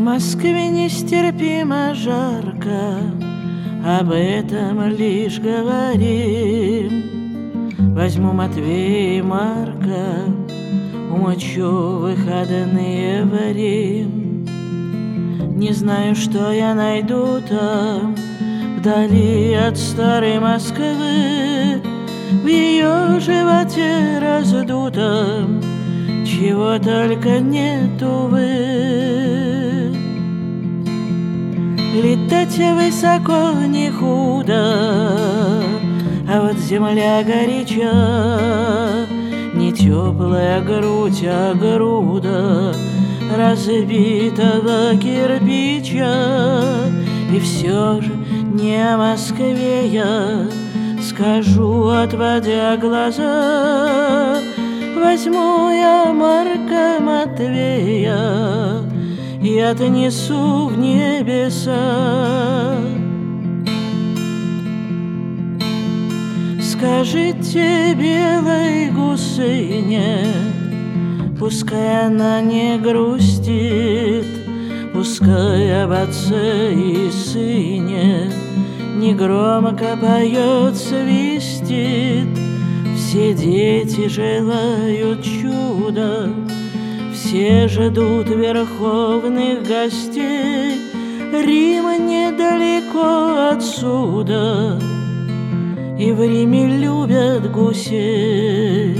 Москве нестерпимо жарко, об этом лишь говорим. Возьму Матвея и Марка, умочу выходные в Рим. Не знаю, что я найду там, вдали от старой Москвы, в ее животе раздутом, чего только нет, увы. Летать высоко не худо, а вот земля горяча, не теплая грудь, а груда разбитого кирпича. И все же не о Москве я скажу, отводя глаза. Возьму я Марка Матвея и отнесу в небеса. Скажите белой гусыне, пускай она не грустит, пускай об отце и сыне негромко поет, свистит. Все дети желают чуда, все ждут верховных гостей. Рим недалеко отсюда, и в Риме любят гусей.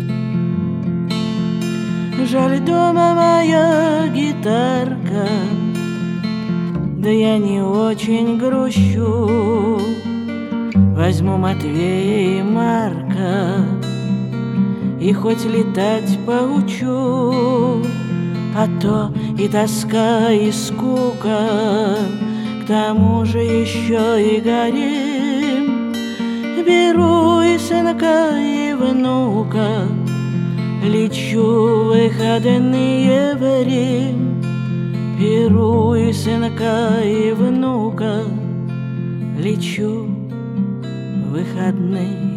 Жаль, дома моя гитарка, да я не очень грущу. Возьму Матвея и Марка и хоть летать поучу, а то и тоска, и скука, к тому же еще и горим. Беру и сынка, и внука, лечу в выходные в Рим. Беру и сынка, и внука, лечу в выходные